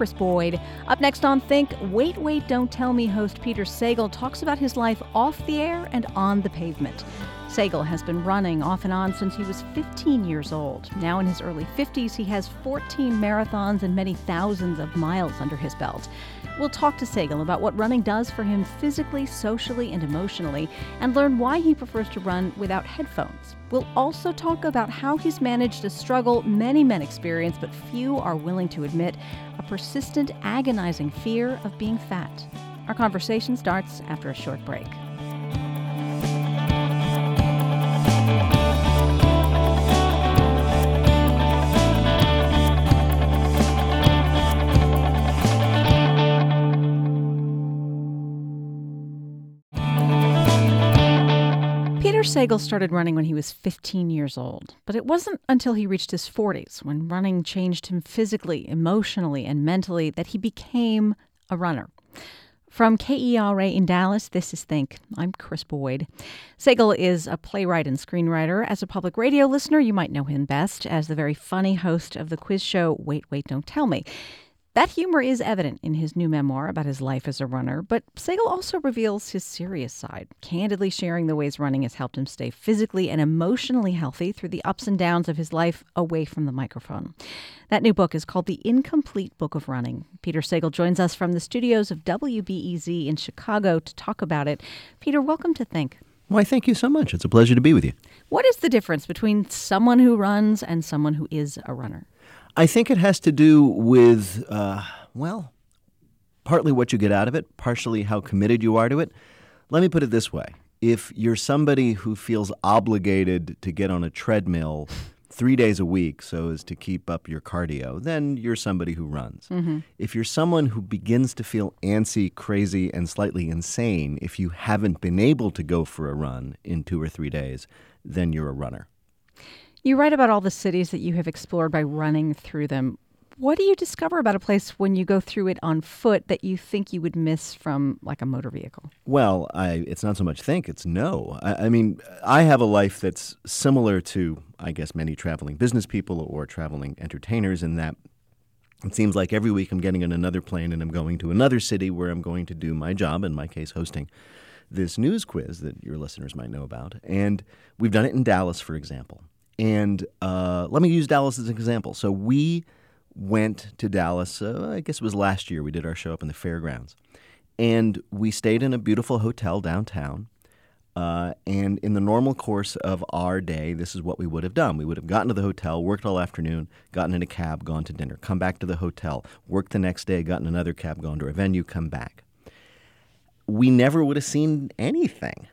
Chris Boyd. Up next on Think, Wait, Wait, Don't Tell Me host Peter Sagal talks about his life off the air and on the pavement. Sagal has been running off and on since he was 15 years old. Now in his early 50s, he has 14 marathons and many thousands of miles under his belt. We'll talk to Sagal about what running does for him physically, socially, and emotionally, and learn why he prefers to run without headphones. We'll also talk about how he's managed a struggle many men experience, but few are willing to admit, a persistent, agonizing fear of being fat. Our conversation starts after a short break. Peter Sagal started running when he was 15 years old, but it wasn't until he reached his 40s, when running changed him physically, emotionally, and mentally, that he became a runner. From KERA in Dallas, this is Think. I'm Chris Boyd. Sagal is a playwright and screenwriter. As a public radio listener, you might know him best as the very funny host of the quiz show Wait, Wait, Don't Tell Me. That humor is evident in his new memoir about his life as a runner, but Sagal also reveals his serious side, candidly sharing the ways running has helped him stay physically and emotionally healthy through the ups and downs of his life away from the microphone. That new book is called The Incomplete Book of Running. Peter Sagal joins us from the studios of WBEZ in Chicago to talk about it. Peter, welcome to Think. Why, thank you so much. It's a pleasure to be with you. What is the difference between someone who runs and someone who is a runner? I think it has to do with, partly what you get out of it, partially how committed you are to it. Let me put it this way. If you're somebody who feels obligated to get on a treadmill 3 days a week so as to keep up your cardio, then you're somebody who runs. Mm-hmm. If you're someone who begins to feel antsy, crazy, and slightly insane if you haven't been able to go for a run in 2 or 3 days, then you're a runner. You write about all the cities that you have explored by running through them. What do you discover about a place when you go through it on foot that you think you would miss from like a motor vehicle? Well, it's not so much think, it's know. I mean, I have a life that's similar to, I guess, many traveling business people or traveling entertainers in that it seems like every week I'm getting on another plane and I'm going to another city where I'm going to do my job, in my case hosting this news quiz that your listeners might know about. And we've done it in Dallas, for example. And let me use Dallas as an example. So we went to Dallas, I guess it was last year. We did our show up in the fairgrounds. And we stayed in a beautiful hotel downtown. And in the normal course of our day, this is what we would have done. We would have gotten to the hotel, worked all afternoon, gotten in a cab, gone to dinner, come back to the hotel, worked the next day, gotten another cab, gone to a venue, come back. We never would have seen anything.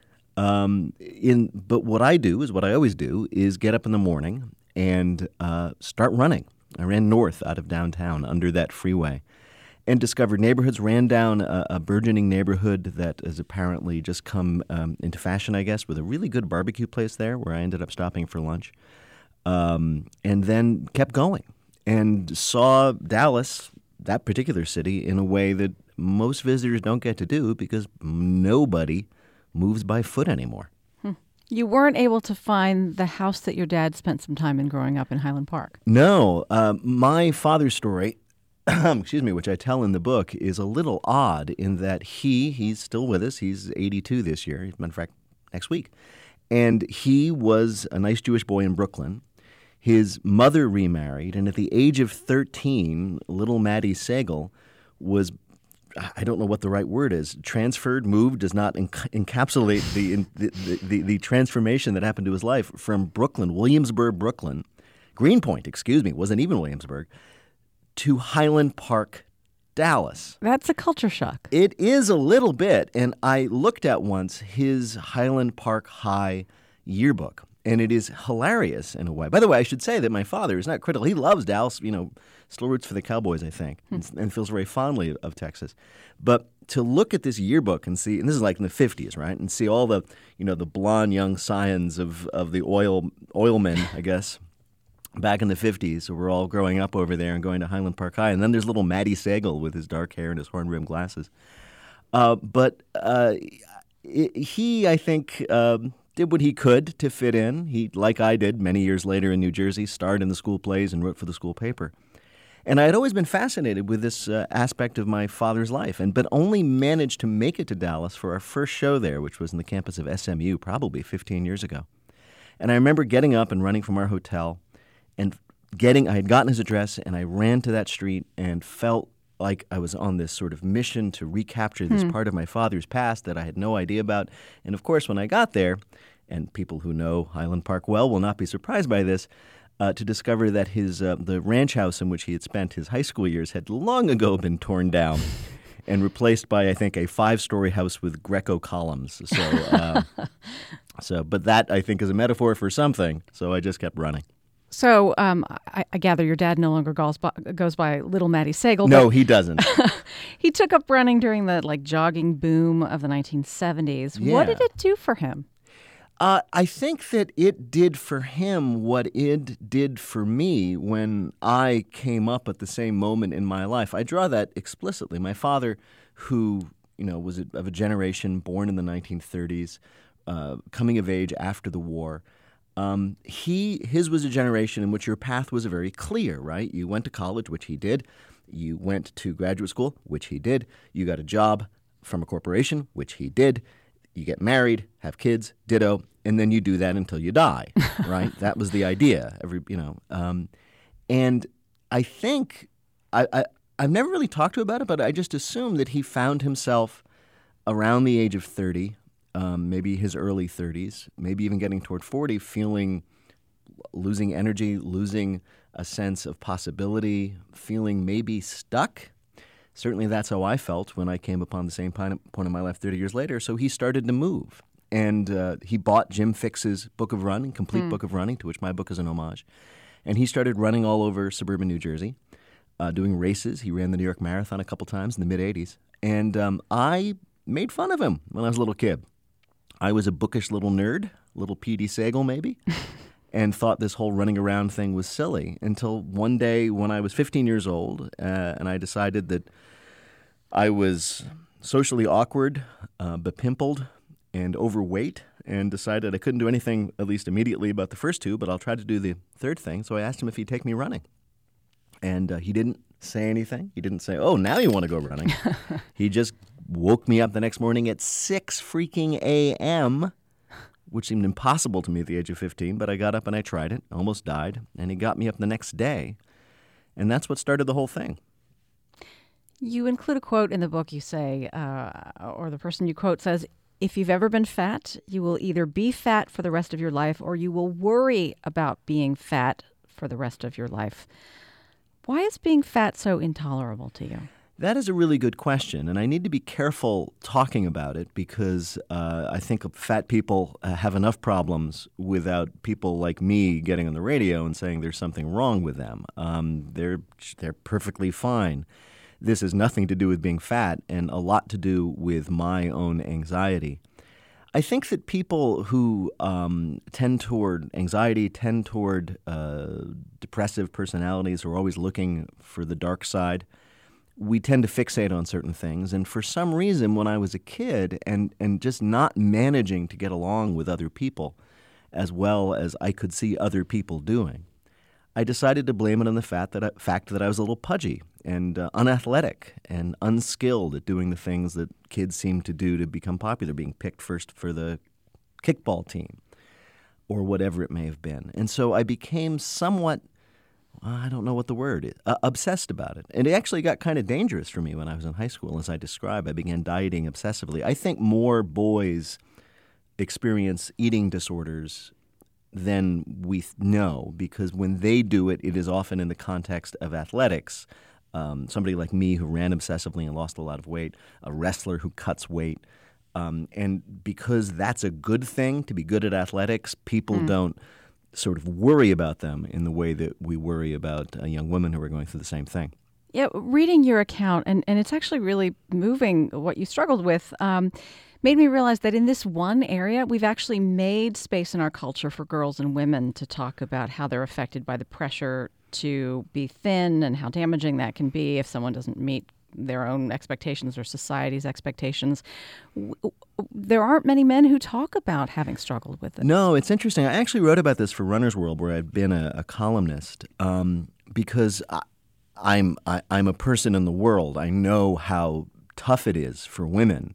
But what I do is what I always do is get up in the morning and start running. I ran north out of downtown under that freeway and discovered neighborhoods, ran down a burgeoning neighborhood that has apparently just come into fashion, I guess, with a really good barbecue place there where I ended up stopping for lunch, and then kept going and saw Dallas, that particular city, in a way that most visitors don't get to do because nobody moves by foot anymore. You weren't able to find the house that your dad spent some time in growing up in Highland Park. No. My father's story, which I tell in the book, is a little odd in that he's still with us. He's 82 this year. He's, matter of fact, next week. And he was a nice Jewish boy in Brooklyn. His mother remarried, and at the age of 13, little Maddie Sagal was, I don't know what the right word is, transferred, moved, does not encapsulate the transformation that happened to his life from Brooklyn, Williamsburg, Brooklyn, Greenpoint, wasn't even Williamsburg, to Highland Park, Dallas. That's a culture shock. It is a little bit, and I looked at once his Highland Park High yearbook, and it is hilarious in a way. By the way, I should say that my father is not critical. He loves Dallas, still roots for the Cowboys, I think, and feels very fondly of Texas. But to look at this yearbook and see, and this is like in the 50s, right, and see all the, the blonde young scions of the oilmen, I guess, back in the 50s, so we're all growing up over there and going to Highland Park High. And then there's little Matty Sagal with his dark hair and his horn-rimmed glasses. He, I think, did what he could to fit in. He, like I did many years later in New Jersey, starred in the school plays and wrote for the school paper. And I had always been fascinated with this aspect of my father's life, but only managed to make it to Dallas for our first show there, which was in the campus of SMU probably 15 years ago. And I remember getting up and running from our hotel and I had gotten his address, and I ran to that street and felt like I was on this sort of mission to recapture this part of my father's past that I had no idea about. And of course, when I got there, and people who know Highland Park well will not be surprised by this, to discover that the ranch house in which he had spent his high school years had long ago been torn down and replaced by, I think, a 5-story house with Greco columns. But that, I think, is a metaphor for something. So I just kept running. So I gather your dad no longer goes by Little Matty Sagle. No, he doesn't. He took up running during the jogging boom of the 1970s. Yeah. What did it do for him? I think that it did for him what it did for me when I came up at the same moment in my life. I draw that explicitly. My father, who was of a generation born in the 1930s, coming of age after the war. His was a generation in which your path was very clear, right? You went to college, which he did. You went to graduate school, which he did. You got a job from a corporation, which he did. You get married, have kids, ditto, and then you do that until you die, right? That was the idea. And I think I've never really talked to him about it, but I just assume that he found himself around the age of 30. Maybe his early 30s, maybe even getting toward 40, losing energy, losing a sense of possibility, feeling maybe stuck. Certainly that's how I felt when I came upon the same point in my life 30 years later. So he started to move. And he bought Jim Fixx's Book of Running, Complete Book of Running, to which my book is an homage. And he started running all over suburban New Jersey, doing races. He ran the New York Marathon a couple times in the mid-'80s. And I made fun of him when I was a little kid. I was a bookish little nerd, little P.D. Sagle maybe, and thought this whole running around thing was silly until one day when I was 15 years old and I decided that I was socially awkward, bepimpled, and overweight, and decided I couldn't do anything, at least immediately, about the first two, but I'll try to do the third thing. So I asked him if he'd take me running. And he didn't say anything. He didn't say, "Oh, now you want to go running." He just woke me up the next morning at 6 freaking a.m., which seemed impossible to me at the age of 15, but I got up and I tried it, almost died, and he got me up the next day. And that's what started the whole thing. You include a quote in the book. You say, or the person you quote says, "If you've ever been fat, you will either be fat for the rest of your life or you will worry about being fat for the rest of your life." Why is being fat so intolerable to you? That is a really good question, and I need to be careful talking about it because I think fat people have enough problems without people like me getting on the radio and saying there's something wrong with them. They're perfectly fine. This has nothing to do with being fat and a lot to do with my own anxiety. I think that people who tend toward anxiety, tend toward depressive personalities, who are always looking for the dark side, we tend to fixate on certain things. And for some reason, when I was a kid and just not managing to get along with other people as well as I could see other people doing, I decided to blame it on the fact that I was a little pudgy and unathletic and unskilled at doing the things that kids seem to do to become popular, being picked first for the kickball team or whatever it may have been. And so I became somewhat, I don't know what the word is, obsessed about it. And it actually got kind of dangerous for me when I was in high school. As I described, I began dieting obsessively. I think more boys experience eating disorders than we know, because when they do it, it is often in the context of athletics. Somebody like me who ran obsessively and lost a lot of weight, a wrestler who cuts weight. And because that's a good thing, to be good at athletics, people don't sort of worry about them in the way that we worry about young women who are going through the same thing. Yeah, reading your account, and it's actually really moving what you struggled with, made me realize that in this one area, we've actually made space in our culture for girls and women to talk about how they're affected by the pressure to be thin and how damaging that can be if someone doesn't meet their own expectations or society's expectations. There aren't many men who talk about having struggled with it. No, it's interesting. I actually wrote about this for Runner's World, where I'd been a columnist, because I'm a person in the world. I know how tough it is for women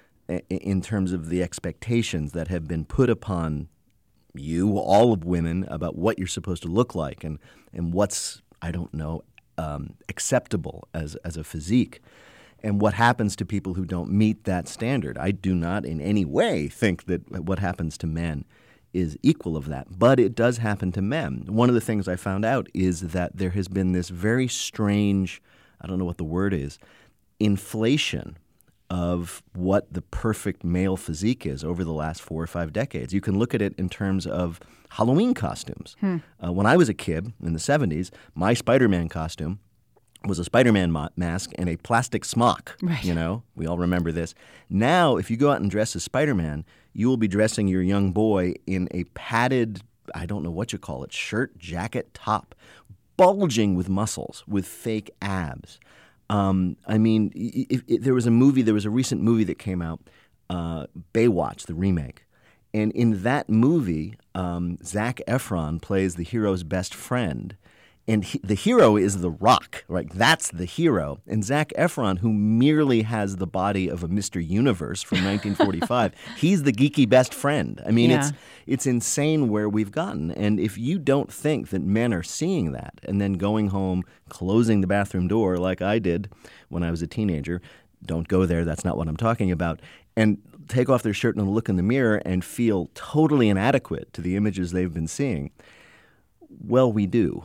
in terms of the expectations that have been put upon you, all of women, about what you're supposed to look like and what's, I don't know, acceptable as a physique. And what happens to people who don't meet that standard. I do not in any way think that what happens to men is equal of that, but it does happen to men. One of the things I found out is that there has been this very strange, I don't know what the word is, inflation of what the perfect male physique is over the last 4 or 5 decades. You can look at it in terms of Halloween costumes. When I was a kid in the 70s, my Spider-Man costume was a Spider-Man mask and a plastic smock. Right. You know, we all remember this. Now, if you go out and dress as Spider-Man, you will be dressing your young boy in a padded, I don't know what you call it, shirt, jacket, top, bulging with muscles, with fake abs. I mean, there was a recent movie that came out, Baywatch, the remake. And in that movie, Zac Efron plays the hero's best friend. And the hero is The Rock, right? That's the hero. And Zac Efron, who merely has the body of a Mr. Universe from 1945, he's the geeky best friend. I mean, it's insane where we've gotten. And if you don't think that men are seeing that and then going home, closing the bathroom door like I did when I was a teenager, don't go there, that's not what I'm talking about, and take off their shirt and look in the mirror and feel totally inadequate to the images they've been seeing, well, we do.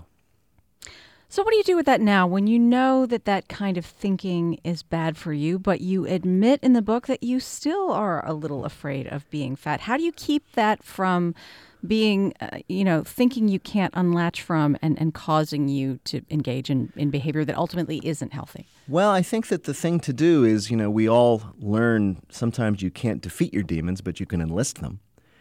So what do you do with that now when you know that that kind of thinking is bad for you, but you admit in the book that you still are a little afraid of being fat? How do you keep that from being, thinking you can't unlatch from and causing you to engage in behavior that ultimately isn't healthy? Well, I think that the thing to do is, we all learn sometimes you can't defeat your demons, but you can enlist them.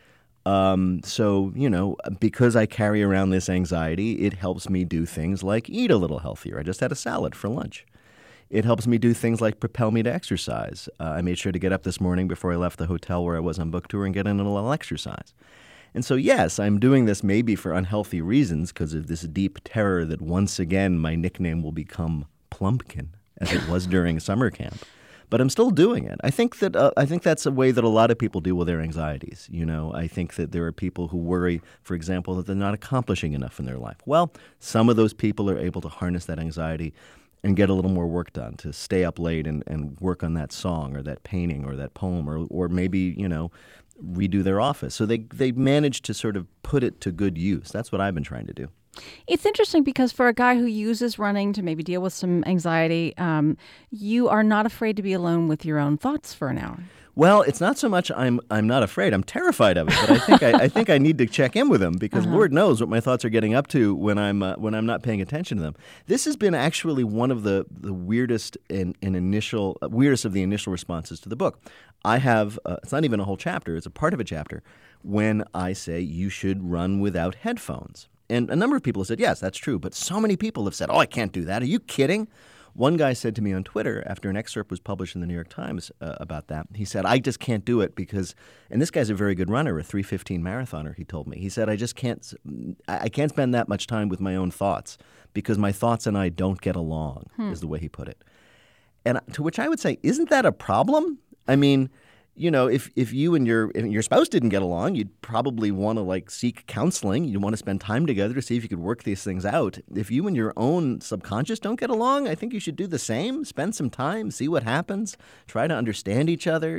Because I carry around this anxiety, it helps me do things like eat a little healthier. I just had a salad for lunch. It helps me do things like propel me to exercise. I made sure to get up this morning before I left the hotel where I was on book tour and get in a little exercise. And so, yes, I'm doing this maybe for unhealthy reasons because of this deep terror that once again my nickname will become Plumpkin, as it was during summer camp. But I'm still doing it. I think that's a way that a lot of people deal with their anxieties. I think that there are people who worry, for example, that they're not accomplishing enough in their life. Well, some of those people are able to harness that anxiety and get a little more work done, to stay up late and work on that song or that painting or that poem or maybe, redo their office. So they manage to sort of put it to good use. That's what I've been trying to do. It's interesting because for a guy who uses running to maybe deal with some anxiety, you are not afraid to be alone with your own thoughts for an hour. Well, it's not so much I'm not afraid. I'm terrified of it. But I think I need to check in with them because Lord knows what my thoughts are getting up to when I'm not paying attention to them. This has been actually one of the weirdest weirdest of the initial responses to the book. I have it's not even a whole chapter. It's a part of a chapter when I say you should run without headphones. And a number of people have said, yes, that's true. But so many people have said, oh, I can't do that. Are you kidding? One guy said to me on Twitter after an excerpt was published in the New York Times about that, he said, I just can't do it because, and this guy's a very good runner, a 3:15 marathoner, he told me. He said, I can't spend that much time with my own thoughts because my thoughts and I don't get along, is the way he put it. And to which I would say, isn't that a problem? I mean, if you and your spouse didn't get along, you'd probably want to seek counseling. You'd want to spend time together to see if you could work these things out. If you and your own subconscious don't get along, I think you should do the same. Spend some time, see what happens. Try to understand each other.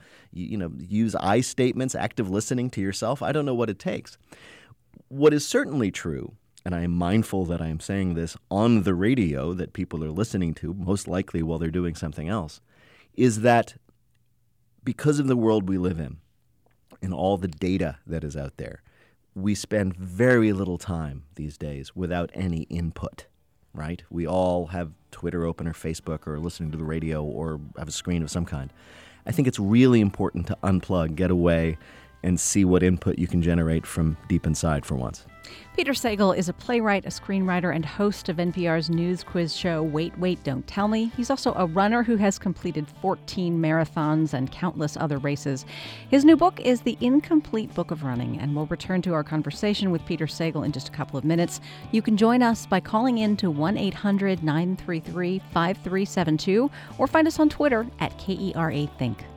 Use I statements, active listening to yourself. I don't know what it takes. What is certainly true, and I am mindful that I am saying this on the radio that people are listening to, most likely while they're doing something else, is that because of the world we live in and all the data that is out there, we spend very little time these days without any input, right? We all have Twitter open or Facebook or listening to the radio or have a screen of some kind. I think it's really important to unplug, get away, and see what input you can generate from deep inside for once. Peter Sagal is a playwright, a screenwriter, and host of NPR's news quiz show Wait, Wait, Don't Tell Me. He's also a runner who has completed 14 marathons and countless other races. His new book is The Incomplete Book of Running, and we'll return to our conversation with Peter Sagal in just a couple of minutes. You can join us by calling in to 1-800-933-5372 or find us on Twitter at KERA Think.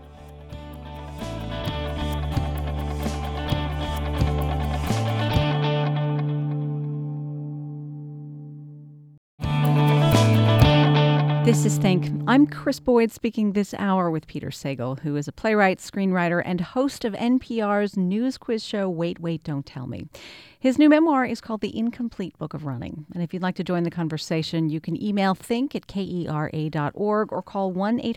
This is Think. I'm Chris Boyd speaking this hour with Peter Sagal, who is a playwright, screenwriter, and host of NPR's news quiz show Wait, Wait, Don't Tell Me. His new memoir is called The Incomplete Book of Running. And if you'd like to join the conversation, you can email think@kera.org or call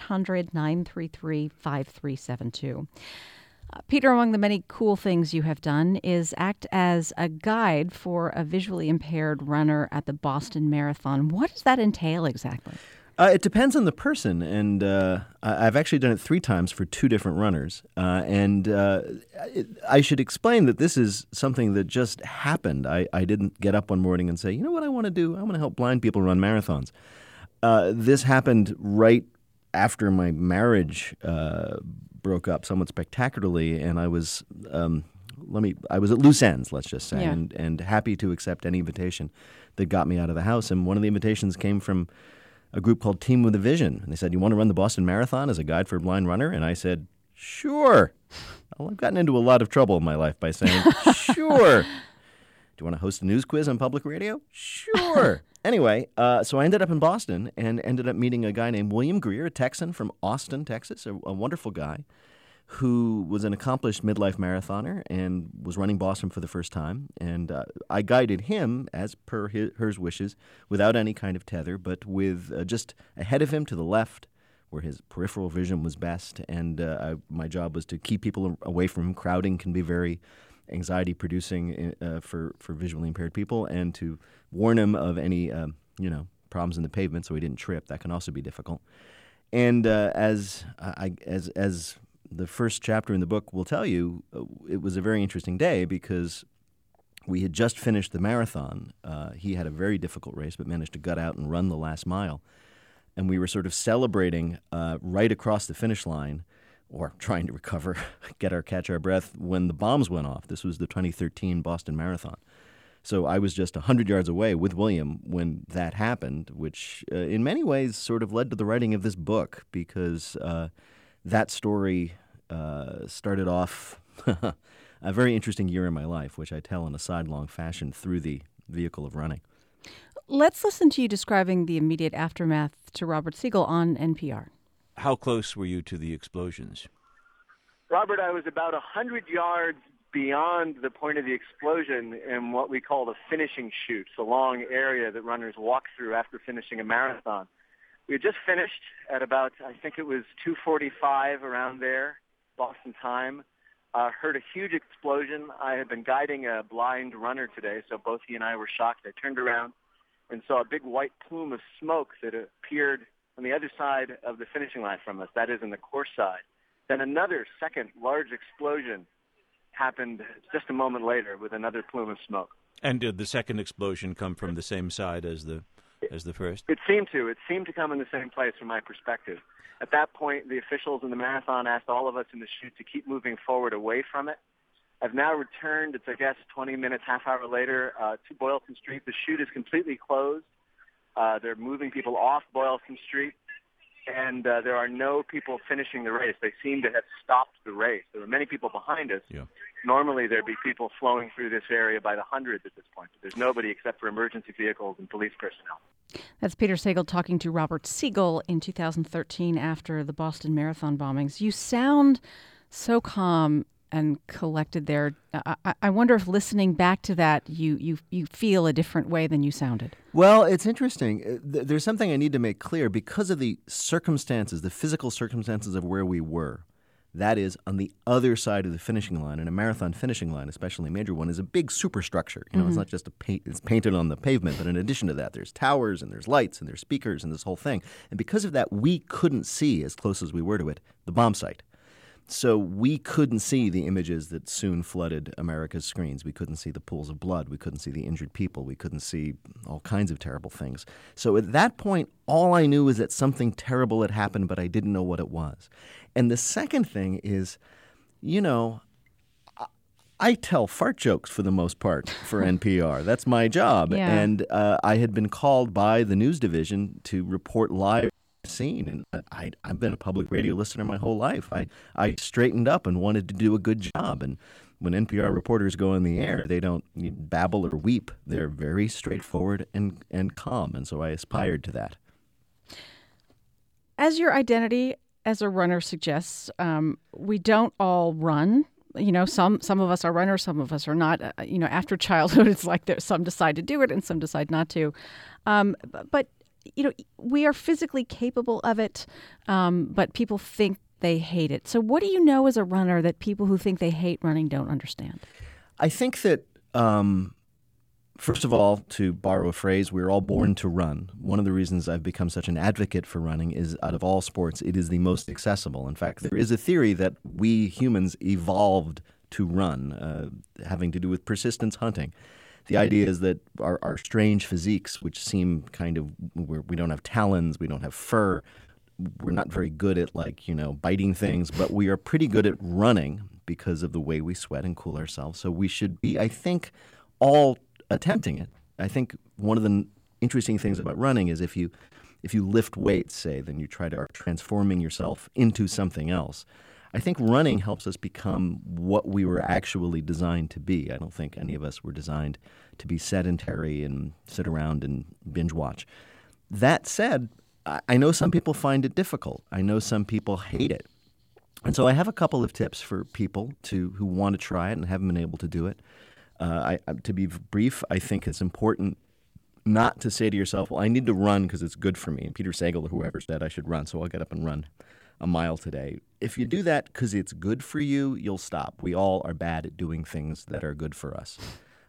1-800-933-5372. Peter, among the many cool things you have done is act as a guide for a visually impaired runner at the Boston Marathon. What does that entail exactly? It depends on the person, and I've actually done it 3 times for 2 different runners. I should explain that this is something that just happened. I didn't get up one morning and say, you know what I want to do? I want to help blind people run marathons. This happened right after my marriage broke up somewhat spectacularly, and I was at loose ends, let's just say, and happy to accept any invitation that got me out of the house. And one of the invitations came from a group called Team with a Vision. And they said, you want to run the Boston Marathon as a guide for a blind runner? And I said, sure. Well, I've gotten into a lot of trouble in my life by saying, sure. Do you want to host a news quiz on public radio? Sure. Anyway, so I ended up in Boston and ended up meeting a guy named William Greer, a Texan from Austin, Texas, a wonderful guy who was an accomplished midlife marathoner and was running Boston for the first time. And I guided him, as per her wishes, without any kind of tether, but with just ahead of him to the left, where his peripheral vision was best. And my job was to keep people away from him. Crowding can be very anxiety-producing for visually impaired people, and to warn him of any problems in the pavement so he didn't trip. That can also be difficult. And as the first chapter in the book will tell you, it was a very interesting day because we had just finished the marathon. He had a very difficult race but managed to gut out and run the last mile. And we were sort of celebrating right across the finish line, or trying to recover, catch our breath, when the bombs went off. This was the 2013 Boston Marathon. So I was just 100 yards away with William when that happened, which in many ways sort of led to the writing of this book, because that story started off a very interesting year in my life, which I tell in a sidelong fashion through the vehicle of running. Let's listen to you describing the immediate aftermath to Robert Siegel on NPR. How close were you to the explosions? Robert, I was about 100 yards beyond the point of the explosion in what we call the finishing chute, the long area that runners walk through after finishing a marathon. We had just finished at about, I think it was 2:45 around there, Boston time. Heard a huge explosion. I had been guiding a blind runner today, so both he and I were shocked. I turned around and saw a big white plume of smoke that appeared on the other side of the finishing line from us, that is in the course side. Then another second large explosion happened just a moment later with another plume of smoke. And did the second explosion come from the same side as the first? It seemed to. It seemed to come in the same place from my perspective. At that point, the officials in the marathon asked all of us in the chute to keep moving forward away from it. I've now returned, it's, I guess, 20 minutes, half hour later, to Boylston Street. The chute is completely closed. They're moving people off Boylston Street, and there are no people finishing the race. They seem to have stopped the race. There were many people behind us. Yeah. Normally, there'd be people flowing through this area by the hundreds at this point, but there's nobody except for emergency vehicles and police personnel. That's Peter Sagal talking to Robert Siegel in 2013 after the Boston Marathon bombings. You sound so calm and collected there. I wonder if listening back to that, you feel a different way than you sounded. Well, it's interesting. There's something I need to make clear. Because of the circumstances, the physical circumstances of where we were, that is on the other side of the finishing line, and a marathon finishing line, especially a major one, is a big superstructure. You know, It's not just it's painted on the pavement, but in addition to that, there's towers and there's lights and there's speakers and this whole thing. And because of that, we couldn't see, as close as we were to it, the bomb site. So we couldn't see the images that soon flooded America's screens. We couldn't see the pools of blood. We couldn't see the injured people. We couldn't see all kinds of terrible things. So at that point, all I knew was that something terrible had happened, but I didn't know what it was. And the second thing is, I tell fart jokes for the most part for NPR. That's my job. Yeah. And I had been called by the news division to report live scene. And I've been a public radio listener my whole life. I straightened up and wanted to do a good job. And when NPR reporters go on the air, they don't babble or weep. They're very straightforward and calm. And so I aspired to that. As your identity as a runner suggests, we don't all run. Some of us are runners, some of us are not. After childhood, it's like some decide to do it and some decide not to. But we are physically capable of it, but people think they hate it. So what do you know as a runner that people who think they hate running don't understand? I think that, first of all, to borrow a phrase, we're all born to run. One of the reasons I've become such an advocate for running is, out of all sports, it is the most accessible. In fact, there is a theory that we humans evolved to run, having to do with persistence hunting. The idea is that our strange physiques, which seem kind of, we don't have talons, we don't have fur, we're not very good at biting things, but we are pretty good at running because of the way we sweat and cool ourselves. So we should be, I think, all attempting it. I think one of the interesting things about running is if you lift weights, say, then you try to transforming yourself into something else. I think running helps us become what we were actually designed to be. I don't think any of us were designed to be sedentary and sit around and binge watch. That said, I know some people find it difficult. I know some people hate it. And so I have a couple of tips for people who want to try it and haven't been able to do it. To be brief, I think it's important not to say to yourself, well, I need to run because it's good for me. And Peter Sagal or whoever said I should run, so I'll get up and run a mile today. If you do that because it's good for you, you'll stop. We all are bad at doing things that are good for us.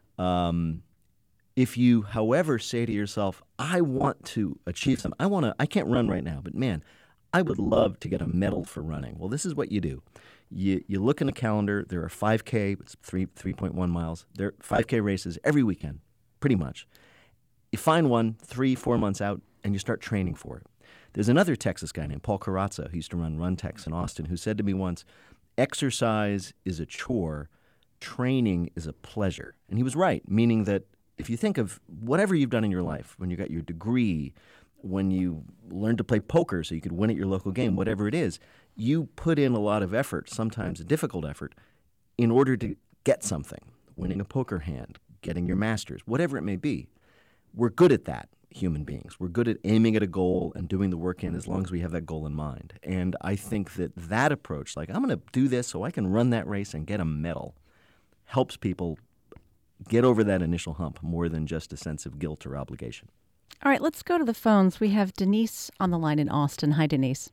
If you, however, say to yourself, I want to achieve something. I can't run right now, but man, I would love to get a medal for running. Well, this is what you do. You look in the calendar. There are 5K, it's 3.1 miles. There are 5K races every weekend, pretty much. You find one 3-4 months out, and you start training for it. There's another Texas guy named Paul Carrazza, who used to run Run Tex in Austin, who said to me once, exercise is a chore, training is a pleasure. And he was right, meaning that if you think of whatever you've done in your life, when you got your degree, when you learned to play poker so you could win at your local game, whatever it is, you put in a lot of effort, sometimes a difficult effort, in order to get something, winning a poker hand, getting your master's, whatever it may be. We're good at that, human beings. We're good at aiming at a goal and doing the work in as long as we have that goal in mind. And I think that approach, like I'm going to do this so I can run that race and get a medal, helps people get over that initial hump more than just a sense of guilt or obligation. All right, let's go to the phones. We have Denise on the line in Austin. Hi, Denise.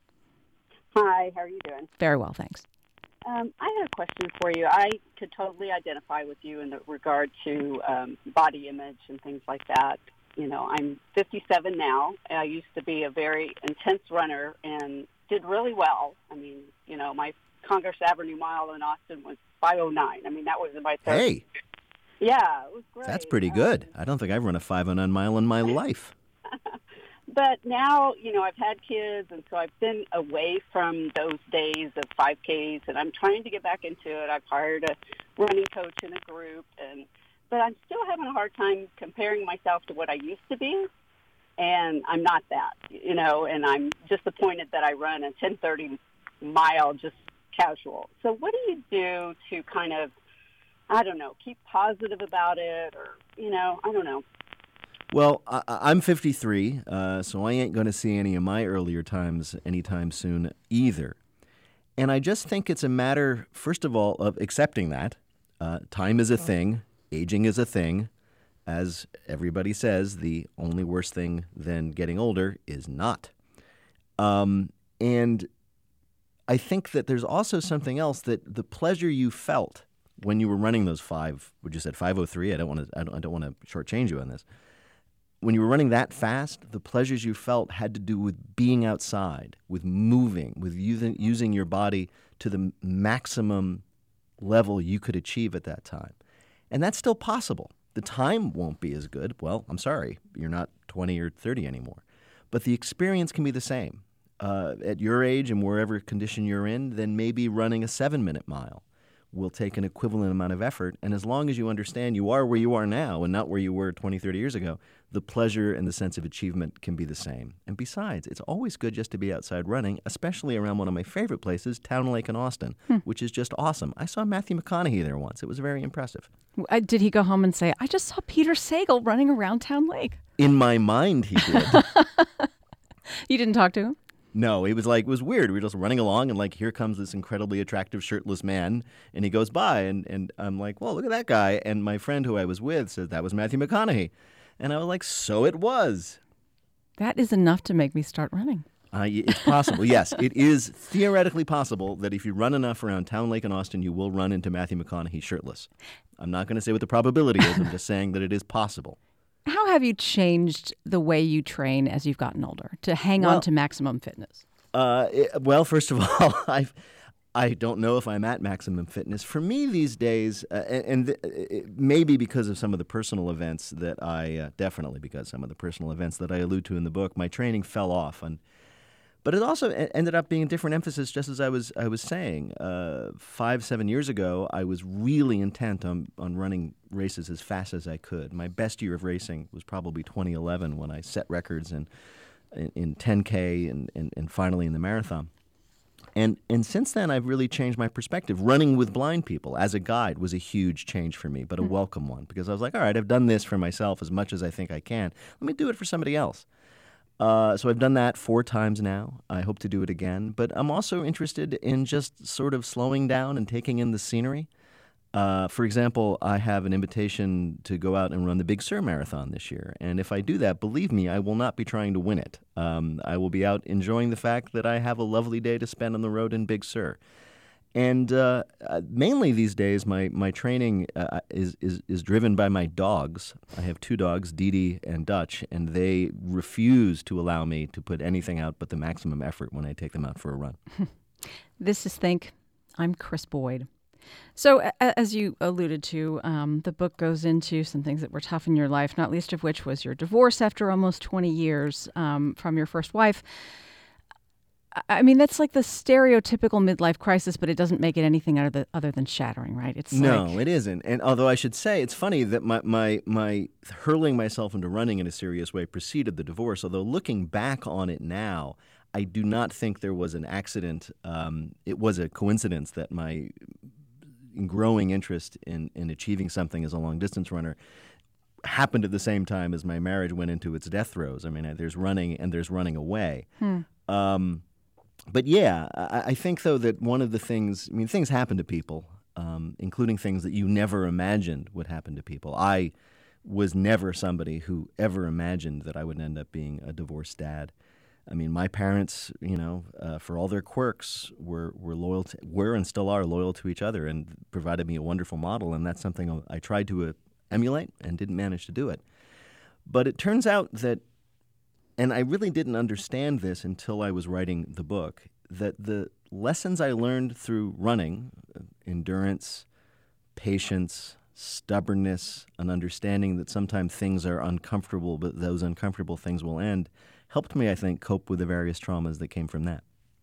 Hi, how are you doing? Very well, thanks. I had a question for you. I could totally identify with you in regard to body image and things like that. I'm 57 now. I used to be a very intense runner and did really well. I mean, my Congress Avenue mile in Austin was 5:09. I mean, that was in my third. Hey. Yeah, it was great. That's pretty good. I don't think I've run a 5:09 mile in my life. But now, I've had kids, and so I've been away from those days of 5Ks, and I'm trying to get back into it. I've hired a running coach in a group, but I'm still having a hard time comparing myself to what I used to be, and I'm not that, and I'm disappointed that I run a 10:30 mile just casual. So what do you do to kind of, I don't know, keep positive about it, or, I don't know. Well, I'm 53, so I ain't going to see any of my earlier times anytime soon either. And I just think it's a matter, first of all, of accepting that. Time is a thing. Aging is a thing. As everybody says, the only worse thing than getting older is not. And I think that there's also something else, that the pleasure you felt when you were running those 5, would you said 5:03? I don't want to shortchange you on this. when you were running that fast, the pleasures you felt had to do with being outside, with moving, with using your body to the maximum level you could achieve at that time. And that's still possible. The time won't be as good. Well, I'm sorry, you're not 20 or 30 anymore. But the experience can be the same. At your age and wherever condition you're in, then maybe running a 7-minute mile will take an equivalent amount of effort. And as long as you understand you are where you are now and not where you were 20, 30 years ago, the pleasure and the sense of achievement can be the same. And besides, it's always good just to be outside running, especially around one of my favorite places, Town Lake in Austin, which is just awesome. I saw Matthew McConaughey there once. It was very impressive. Did he go home and say, I just saw Peter Sagal running around Town Lake? In my mind, he did. You didn't talk to him? No, it was weird. We were just running along, and here comes this incredibly attractive shirtless man, and he goes by, and I'm like, well, look at that guy. And my friend who I was with said that was Matthew McConaughey. And I was like, so it was. That is enough to make me start running. It's possible, yes. It is theoretically possible that if you run enough around Town Lake in Austin, you will run into Matthew McConaughey shirtless. I'm not going to say what the probability is. I'm just saying that it is possible. How have you changed the way you train as you've gotten older to hang on to maximum fitness? Well, first of all, I don't know if I'm at maximum fitness. For me these days, maybe because of some of the personal events that definitely because some of the personal events that I allude to in the book, my training fell off. But it also ended up being a different emphasis, just as I was saying. 5-7 years ago, I was really intent on running races as fast as I could. My best year of racing was probably 2011 when I set records in 10K and finally in the marathon. And since then, I've really changed my perspective. Running with blind people as a guide was a huge change for me, but a welcome one, because I was like, all right, I've done this for myself as much as I think I can. Let me do it for somebody else. So I've done that 4 times now. I hope to do it again. But I'm also interested in just sort of slowing down and taking in the scenery. For example, I have an invitation to go out and run the Big Sur Marathon this year. And if I do that, believe me, I will not be trying to win it. I will be out enjoying the fact that I have a lovely day to spend on the road in Big Sur. And mainly these days, my training is driven by my dogs. I have 2 dogs, Dee Dee and Dutch, and they refuse to allow me to put anything out but the maximum effort when I take them out for a run. This is Think. I'm Chris Boyd. So as you alluded to, the book goes into some things that were tough in your life, not least of which was your divorce after almost 20 years from your first wife. I mean, that's like the stereotypical midlife crisis, but it doesn't make it anything other than shattering, right? No, it isn't. And although I should say, it's funny that my hurling myself into running in a serious way preceded the divorce, although looking back on it now, I do not think there was an accident. It was a coincidence that my growing interest in achieving something as a long-distance runner happened at the same time as my marriage went into its death throes. I mean, there's running and there's running away. But yeah, I think, though, that one of the things, things happen to people, including things that you never imagined would happen to people. I was never somebody who ever imagined that I would end up being a divorced dad. I mean, my parents, for all their quirks, were and still are loyal to each other and provided me a wonderful model, and that's something I tried to emulate and didn't manage to do it. But it turns out that, and I really didn't understand this until I was writing the book, that the lessons I learned through running, endurance, patience, stubbornness, an understanding that sometimes things are uncomfortable, but those uncomfortable things will end, helped me, I think, cope with the various traumas that came from that.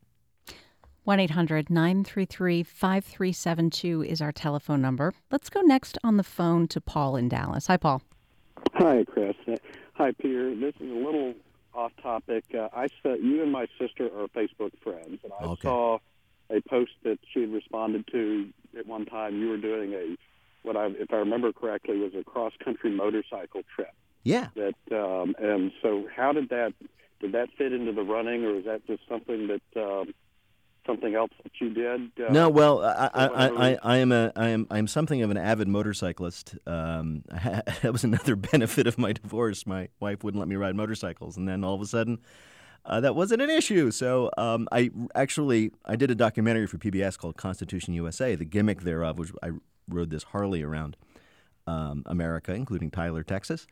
1-800-933-5372 is our telephone number. Let's go next on the phone to Paul in Dallas. Hi, Paul. Hi, Chris. Hi, Peter. This is a little off topic. You and my sister are Facebook friends, and I saw a post that she had responded to at one time. You were doing if I remember correctly, was a cross-country motorcycle trip. Yeah. And so how did that fit into the running, or is that just something that something else that you did? No, well, I am something of an avid motorcyclist. That was another benefit of my divorce. My wife wouldn't let me ride motorcycles, and then all of a sudden, that wasn't an issue. So I did a documentary for PBS called Constitution USA. The gimmick thereof was I rode this Harley around America, including Tyler, Texas.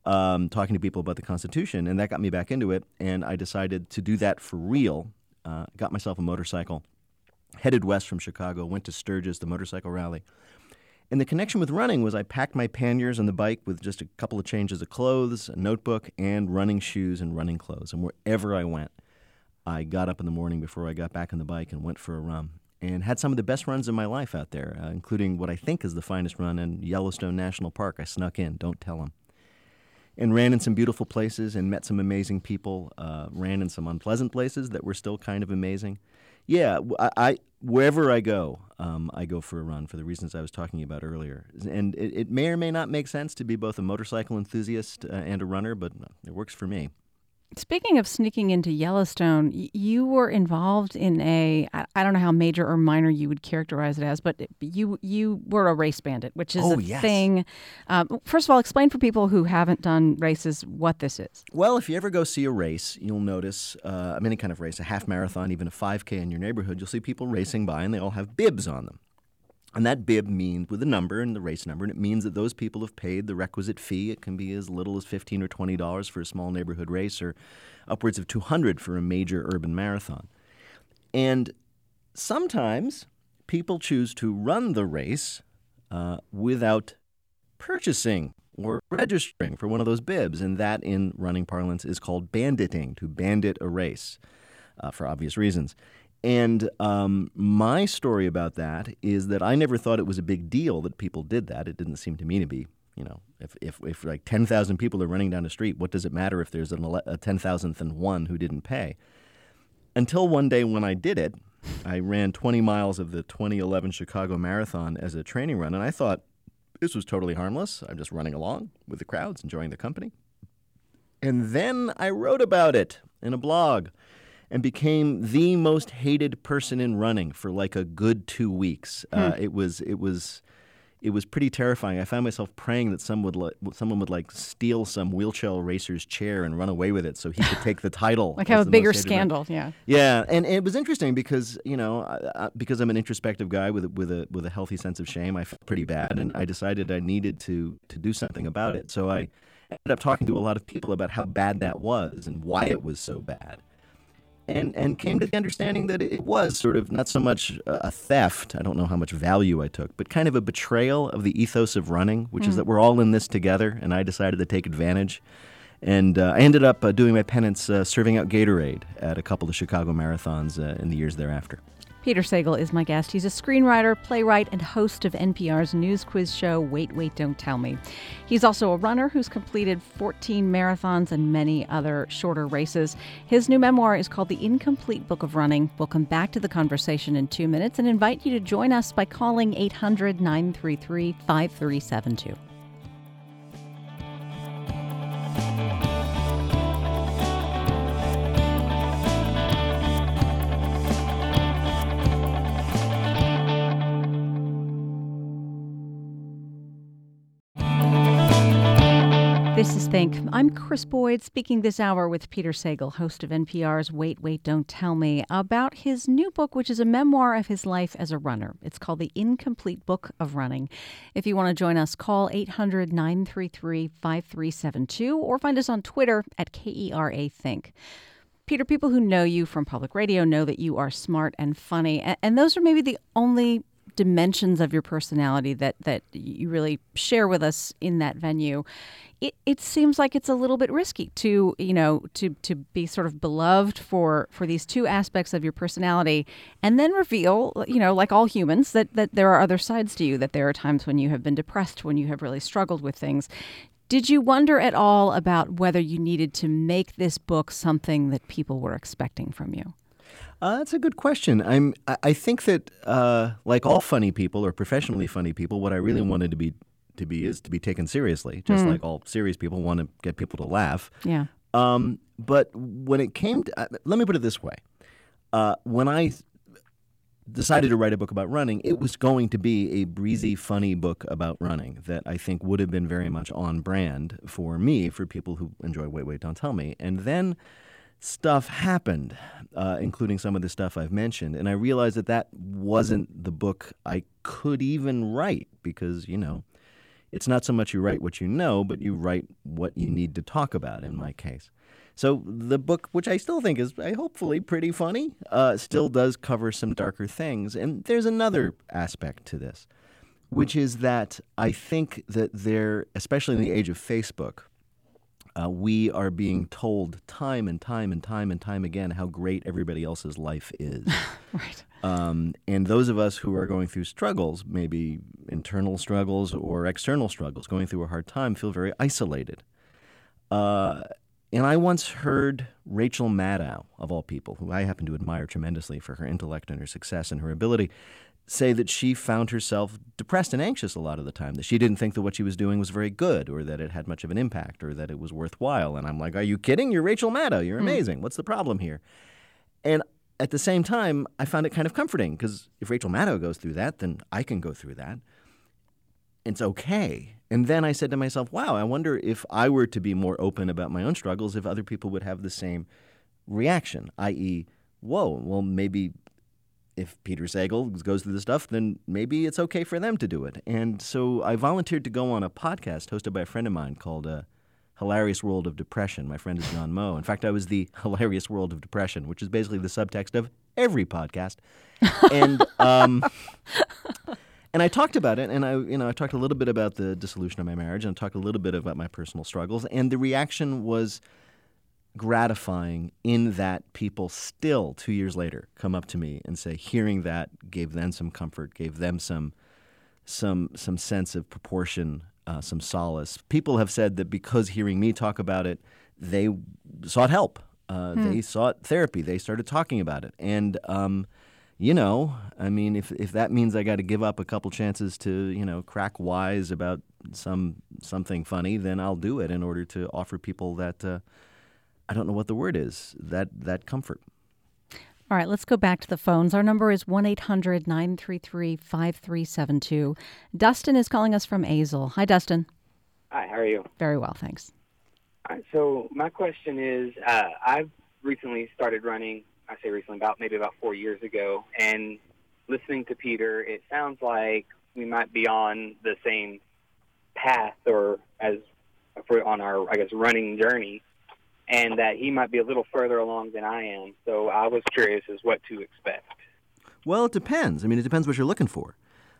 talking to people about the Constitution, and that got me back into it, and I decided to do that for real. Got myself a motorcycle, headed west from Chicago, went to Sturgis, the motorcycle rally. And the connection with running was I packed my panniers on the bike with just a couple of changes of clothes, a notebook, and running shoes and running clothes. And wherever I went, I got up in the morning before I got back on the bike and went for a run. And had some of the best runs in my life out there, including what I think is the finest run in Yellowstone National Park. I snuck in, don't tell them. And ran in some beautiful places and met some amazing people, ran in some unpleasant places that were still kind of amazing. Yeah, I wherever I go for a run for the reasons I was talking about earlier. And it may or may not make sense to be both a motorcycle enthusiast and a runner, but it works for me. Speaking of sneaking into Yellowstone, you were involved in I don't know how major or minor you would characterize it as, but you were a race bandit, which is thing. First of all, explain for people who haven't done races what this is. Well, if you ever go see a race, you'll notice, any kind of race, a half marathon, even a 5K in your neighborhood, you'll see people racing by and they all have bibs on them. And that bib means with a number and the race number, and it means that those people have paid the requisite fee. It can be as little as $15 or $20 for a small neighborhood race, or upwards of $200 for a major urban marathon. And sometimes people choose to run the race without purchasing or registering for one of those bibs, and that in running parlance is called banditing, to bandit a race, for obvious reasons. And my story about that is that I never thought it was a big deal that people did that. It didn't seem to me to be, if like 10,000 people are running down the street, what does it matter if there's a 10,000th and one who didn't pay? Until one day when I did it, I ran 20 miles of the 2011 Chicago Marathon as a training run, and I thought this was totally harmless. I'm just running along with the crowds, enjoying the company. And then I wrote about it in a blog, and became the most hated person in running for like a good 2 weeks. It was pretty terrifying. I found myself praying that someone would steal some wheelchair racer's chair and run away with it so he could take the title. Like have a bigger scandal, yeah. Yeah, and it was interesting because because I'm an introspective guy with a healthy sense of shame, I felt pretty bad, and I decided I needed to do something about it. So I ended up talking to a lot of people about how bad that was and why it was so bad. And came to the understanding that it was sort of not so much a theft, I don't know how much value I took, but kind of a betrayal of the ethos of running, which is that we're all in this together, and I decided to take advantage. And I ended up doing my penance serving out Gatorade at a couple of Chicago marathons in the years thereafter. Peter Sagal is my guest. He's a screenwriter, playwright, and host of NPR's news quiz show, Wait, Wait, Don't Tell Me. He's also a runner who's completed 14 marathons and many other shorter races. His new memoir is called The Incomplete Book of Running. We'll come back to the conversation in 2 minutes and invite you to join us by calling 800-933-5372. This is Think. I'm Chris Boyd, speaking this hour with Peter Sagal, host of NPR's Wait, Wait, Don't Tell Me, about his new book, which is a memoir of his life as a runner. It's called The Incomplete Book of Running. If you want to join us, call 800-933-5372 or find us on Twitter at KERA Think. Peter, people who know you from public radio know that you are smart and funny, and those are maybe the only dimensions of your personality that you really share with us in that venue. It seems like it's a little bit risky to be sort of beloved for these two aspects of your personality, and then reveal, like all humans, that there are other sides to you, that there are times when you have been depressed, when you have really struggled with things. Did you wonder at all about whether you needed to make this book something that people were expecting from you? That's a good question. I think that like all funny people or professionally funny people, what I really wanted to be is to be taken seriously, just like all serious people want to get people to laugh. Yeah. But when it came to, let me put it this way. When I decided to write a book about running, it was going to be a breezy, funny book about running that I think would have been very much on brand for me, for people who enjoy Wait, Wait, Don't Tell Me. And then stuff happened, including some of the stuff I've mentioned, and I realized that wasn't the book I could even write because, It's not so much you write what you know, but you write what you need to talk about, in my case. So the book, which I still think is hopefully pretty funny, still does cover some darker things. And there's another aspect to this, which is that I think that especially in the age of Facebook, we are being told time and time and time and time again how great everybody else's life is. Right. And those of us who are going through struggles, maybe internal struggles or external struggles, going through a hard time, feel very isolated. And I once heard Rachel Maddow, of all people, who I happen to admire tremendously for her intellect and her success and her ability, say that she found herself depressed and anxious a lot of the time, that she didn't think that what she was doing was very good or that it had much of an impact or that it was worthwhile. And I'm like, are you kidding? You're Rachel Maddow. You're amazing. What's the problem here? And at the same time, I found it kind of comforting because if Rachel Maddow goes through that, then I can go through that. It's okay. And then I said to myself, wow, I wonder if I were to be more open about my own struggles, if other people would have the same reaction, i.e., whoa, well, maybe if Peter Sagal goes through this stuff, then maybe it's okay for them to do it. And so I volunteered to go on a podcast hosted by a friend of mine called Hilarious World of Depression. My friend is John Moe. In fact, I was the Hilarious World of Depression, which is basically the subtext of every podcast. And and I talked about it, and I talked a little bit about the dissolution of my marriage, and I talked a little bit about my personal struggles, and the reaction was gratifying in that people still, 2 years later, come up to me and say, hearing that gave them some comfort, gave them some sense of proportion, some solace. People have said that because hearing me talk about it, they sought help. They sought therapy. They started talking about it. And I mean, if that means I got to give up a couple chances to, crack wise about something funny, then I'll do it in order to offer people that, I don't know what the word is, that comfort. All right, let's go back to the phones. Our number is 1-800-933-5372. Dustin is calling us from Azle. Hi, Dustin. Hi, how are you? Very well, thanks. All right, so my question is, I've recently started running. I say recently, maybe about 4 years ago, and listening to Peter, it sounds like we might be on the same path on our, running journey, and that he might be a little further along than I am. So I was curious as what to expect. Well, it depends. I mean, it depends what you're looking for.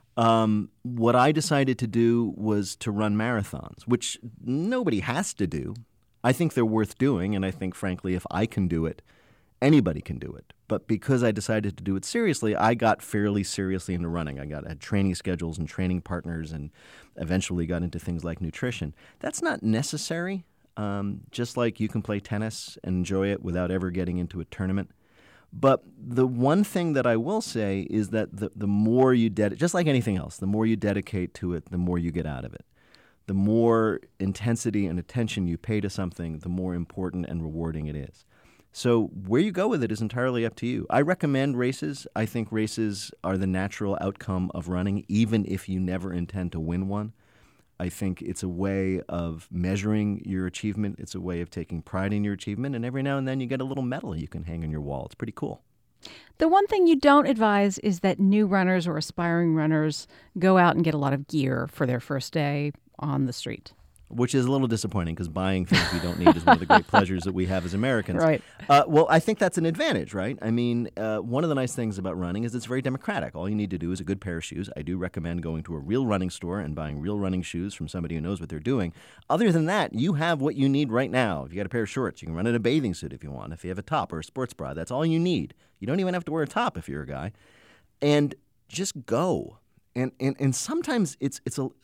What I decided to do was to run marathons, which nobody has to do. I think they're worth doing, and I think, frankly, if I can do it, anybody can do it. But because I decided to do it seriously, I got fairly seriously into running. I had training schedules and training partners and eventually got into things like nutrition. That's not necessary, just like you can play tennis and enjoy it without ever getting into a tournament. But the one thing that I will say is that the more you dedicate, just like anything else, the more you dedicate to it, the more you get out of it. The more intensity and attention you pay to something, the more important and rewarding it is. So where you go with it is entirely up to you. I recommend races. I think races are the natural outcome of running, even if you never intend to win one. I think it's a way of measuring your achievement. It's a way of taking pride in your achievement. And every now and then you get a little medal you can hang on your wall. It's pretty cool. The one thing you don't advise is that new runners or aspiring runners go out and get a lot of gear for their first day on the street. Which is a little disappointing because buying things we don't need is one of the great pleasures that we have as Americans. Right. Well, I think that's an advantage, right? I mean, one of the nice things about running is it's very democratic. All you need to do is a good pair of shoes. I do recommend going to a real running store and buying real running shoes from somebody who knows what they're doing. Other than that, you have what you need right now. If you got a pair of shorts, you can run in a bathing suit if you want. If you have a top or a sports bra, that's all you need. You don't even have to wear a top if you're a guy. And just go. And sometimes it's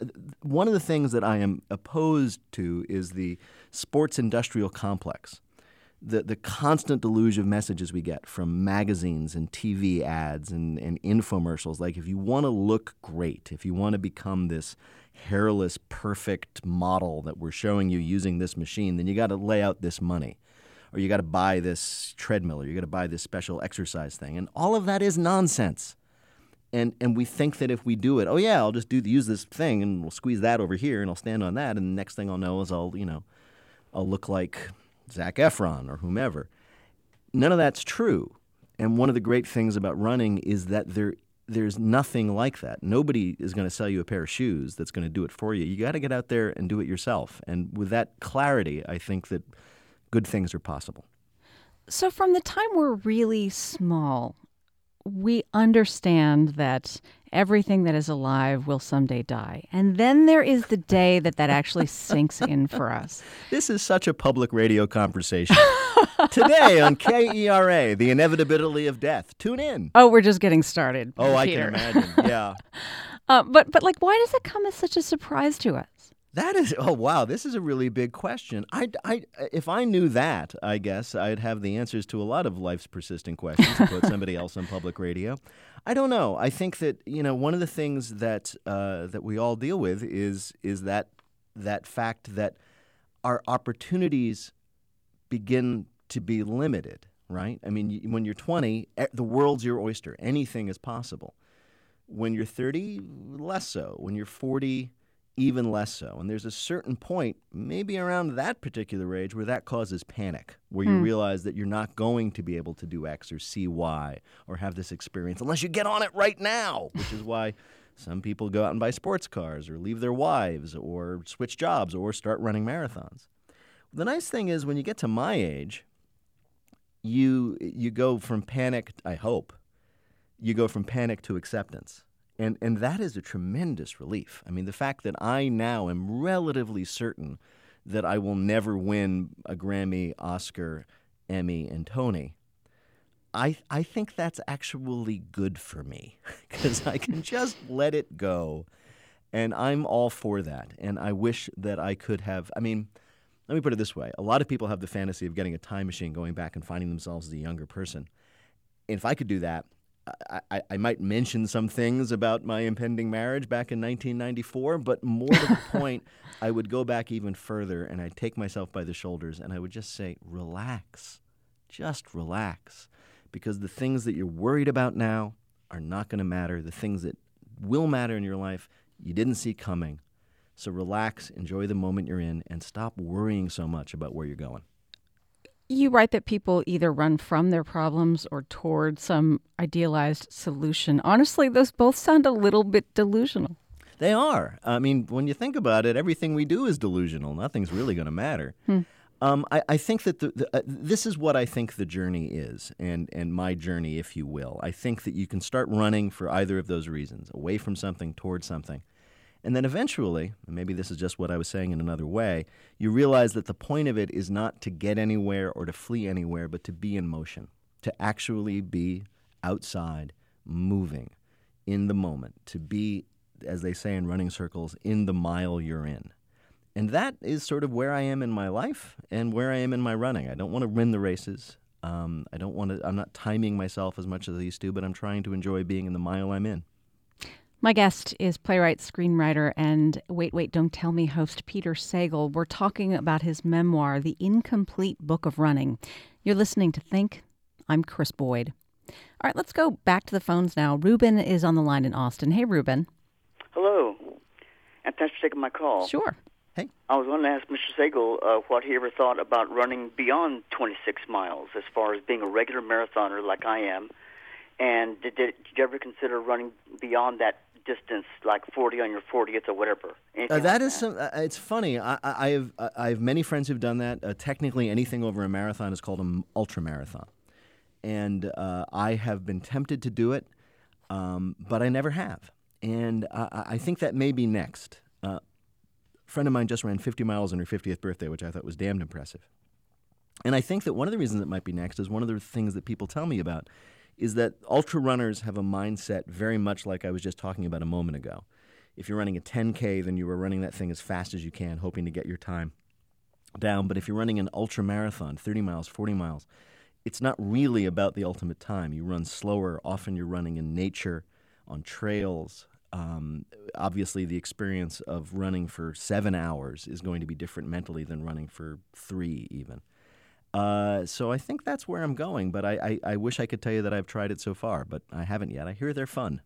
one of the things that I am opposed to is the sports industrial complex, the constant deluge of messages we get from magazines and TV ads and infomercials. Like if you want to look great, if you want to become this hairless, perfect model that we're showing you using this machine, then you got to lay out this money. Or you got to buy this treadmill, or you got to buy this special exercise thing. And all of that is nonsense. And we think that if we do it, I'll just use this thing and we'll squeeze that over here and I'll stand on that, and the next thing I'll know is I'll look like Zac Efron or whomever. None of that's true. And one of the great things about running is that there's nothing like that. Nobody is going to sell you a pair of shoes that's going to do it for you. You got to get out there and do it yourself. And with that clarity, I think that good things are possible. So from the time we're really small, we understand that everything that is alive will someday die. And then there is the day that actually sinks in for us. This is such a public radio conversation. Today on KERA, the inevitability of death. Tune in. Oh, we're just getting started. Oh, I Peter. can imagine. Yeah. But like, why does it come as such a surprise to us? That is, oh, wow, this is a really big question. If I knew that, I guess I'd have the answers to a lot of life's persistent questions, to quote somebody else on public radio. I don't know. I think that, one of the things that that we all deal with is that fact that our opportunities begin to be limited, right? I mean, when you're 20, the world's your oyster. Anything is possible. When you're 30, less so. When you're 40, even less so. And there's a certain point, maybe around that particular age, where that causes panic, where you realize that you're not going to be able to do X or see Y or have this experience unless you get on it right now, which is why some people go out and buy sports cars or leave their wives or switch jobs or start running marathons. The nice thing is when you get to my age, you go from panic, I hope, you go from panic to acceptance. And that is a tremendous relief. I mean, the fact that I now am relatively certain that I will never win a Grammy, Oscar, Emmy, and Tony, I think that's actually good for me because I can just let it go. And I'm all for that. And I wish that I could have, let me put it this way. A lot of people have the fantasy of getting a time machine, going back and finding themselves as a younger person. And if I could do that, I might mention some things about my impending marriage back in 1994, but more to the point, I would go back even further and I'd take myself by the shoulders and I would just say, relax, just relax, because the things that you're worried about now are not going to matter. The things that will matter in your life, you didn't see coming. So relax, enjoy the moment you're in, and stop worrying so much about where you're going. You write that people either run from their problems or toward some idealized solution. Honestly, those both sound a little bit delusional. They are. I mean, when you think about it, everything we do is delusional. Nothing's really going to matter. I think that this is what I think the journey is, and my journey, if you will. I think that you can start running for either of those reasons, away from something, towards something. And then eventually, and maybe this is just what I was saying in another way, you realize that the point of it is not to get anywhere or to flee anywhere, but to be in motion, to actually be outside, moving, in the moment, to be, as they say in running circles, in the mile you're in. And that is sort of where I am in my life and where I am in my running. I don't want to win the races. I'm not timing myself as much as I used to, but I'm trying to enjoy being in the mile I'm in. My guest is playwright, screenwriter, and Wait, Wait, Don't Tell Me host Peter Sagal. We're talking about his memoir, The Incomplete Book of Running. You're listening to Think. I'm Chris Boyd. All right, let's go back to the phones now. Ruben is on the line in Austin. Hey, Ruben. Hello, and thanks for taking my call. Sure. Hey. I was wanting to ask Mr. Sagal what he ever thought about running beyond 26 miles as far as being a regular marathoner like I am. And did you ever consider running beyond that distance, like 40 on your 40th or whatever? That is some. It's funny. I have many friends who've done that. Technically, anything over a marathon is called an ultra marathon, and I have been tempted to do it, but I never have. And I think that may be next. A friend of mine just ran 50 miles on her 50th birthday, which I thought was damned impressive. And I think that one of the reasons it might be next is one of the things that people tell me about is that ultra runners have a mindset very much like I was just talking about a moment ago. If you're running a 10K, then you are running that thing as fast as you can, hoping to get your time down. But if you're running an ultra marathon, 30 miles, 40 miles, it's not really about the ultimate time. You run slower. Often you're running in nature, on trails. Obviously, the experience of running for 7 hours is going to be different mentally than running for 3 even. So I think that's where I'm going, but I wish I could tell you that I've tried it so far, but I haven't yet. I hear they're fun.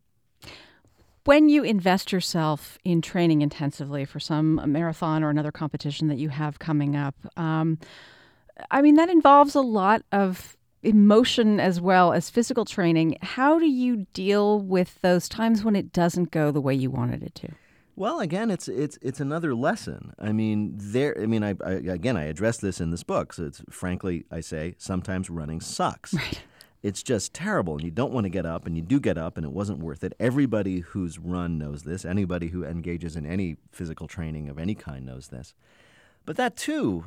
When you invest yourself in training intensively for some marathon or another competition that you have coming up, that involves a lot of emotion as well as physical training. How do you deal with those times when it doesn't go the way you wanted it to? Well, again, it's another lesson. I mean, I address this in this book. So it's frankly, I say, sometimes running sucks. Right. It's just terrible, and you don't want to get up, and you do get up, and it wasn't worth it. Everybody who's run knows this. Anybody who engages in any physical training of any kind knows this. But that too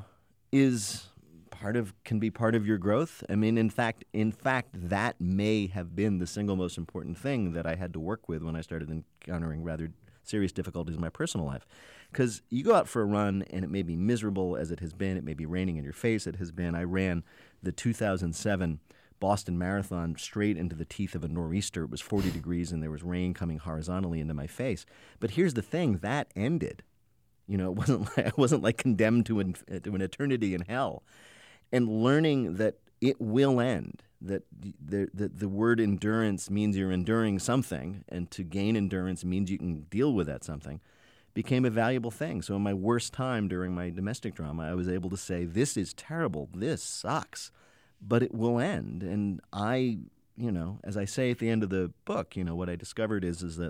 can be part of your growth. I mean, in fact, that may have been the single most important thing that I had to work with when I started encountering rather serious difficulties in my personal life. Because you go out for a run, and it may be miserable as it has been. It may be raining in your face. It has been. I ran the 2007 Boston Marathon straight into the teeth of a nor'easter. It was 40 degrees, and there was rain coming horizontally into my face. But here's the thing: that ended. You know, I wasn't like condemned to an eternity in hell. And learning that it will end, that the word endurance means you're enduring something, and to gain endurance means you can deal with that something, became a valuable thing. So in my worst time during my domestic drama, I was able to say, this is terrible, this sucks, but it will end. And I, as I say at the end of the book, what I discovered is that,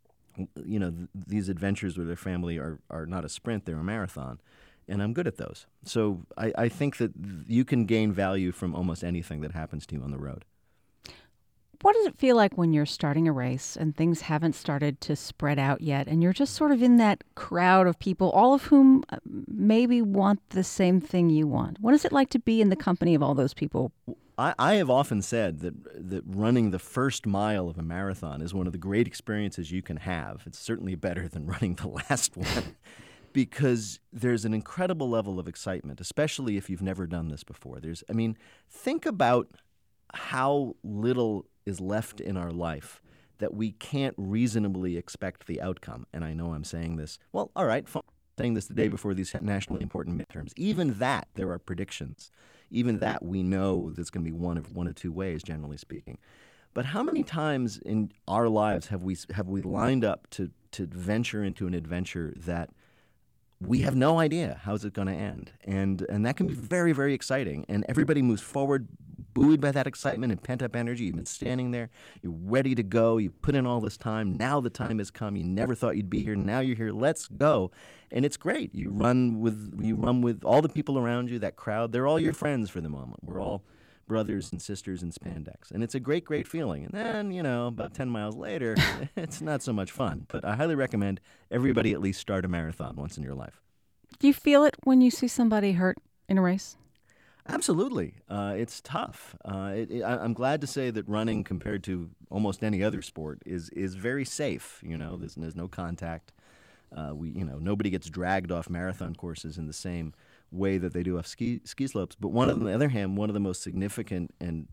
these adventures with their family are not a sprint, they're a marathon. And I'm good at those. So I think that you can gain value from almost anything that happens to you on the road. What does it feel like when you're starting a race and things haven't started to spread out yet, and you're just sort of in that crowd of people, all of whom maybe want the same thing you want? What is it like to be in the company of all those people? I have often said that running the first mile of a marathon is one of the great experiences you can have. It's certainly better than running the last one. Because there's an incredible level of excitement, especially if you've never done this before. Think about how little is left in our life that we can't reasonably expect the outcome. And I know I'm saying this, well, all right, fine. I'm saying this the day before these nationally important midterms. Even that, there are predictions. Even that, we know there's going to be one of two ways, generally speaking. But how many times in our lives have we lined up to venture into an adventure that we have no idea how's it going to end, and that can be very, very exciting. And everybody moves forward, buoyed by that excitement and pent-up energy. You've been standing there, you're ready to go. You put in all this time. Now the time has come. You never thought you'd be here. Now you're here. Let's go, and it's great. You run with all the people around you. That crowd, they're all your friends for the moment. We're all brothers and sisters in spandex, and it's a great, great feeling. And then, about 10 miles later, it's not so much fun. But I highly recommend everybody at least start a marathon once in your life. Do you feel it when you see somebody hurt in a race? Absolutely. It's tough. I'm glad to say that running, compared to almost any other sport, is very safe. There's no contact. Nobody gets dragged off marathon courses in the same way that they do off ski slopes. But on the other hand, one of the most significant and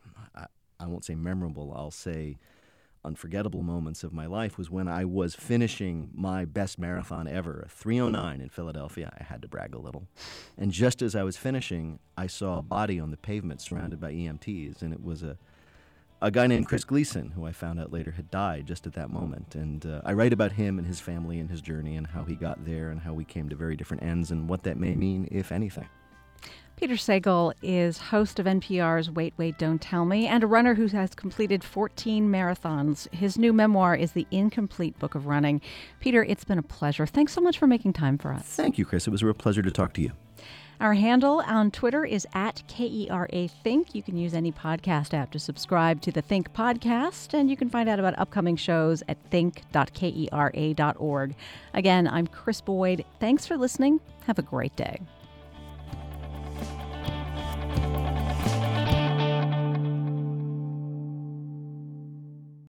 I won't say memorable, I'll say unforgettable moments of my life was when I was finishing my best marathon ever, a 3:09 in Philadelphia. I had to brag a little. And just as I was finishing, I saw a body on the pavement surrounded by EMTs, and it was a guy named Chris Gleason, who I found out later had died just at that moment. And I write about him and his family and his journey and how he got there and how we came to very different ends and what that may mean, if anything. Peter Sagal is host of NPR's Wait, Wait, Don't Tell Me, and a runner who has completed 14 marathons. His new memoir is The Incomplete Book of Running. Peter, it's been a pleasure. Thanks so much for making time for us. Thank you, Chris. It was a real pleasure to talk to you. Our handle on Twitter is @KERAThink. You can use any podcast app to subscribe to the Think podcast, and you can find out about upcoming shows at think.kera.org. Again, I'm Chris Boyd. Thanks for listening. Have a great day.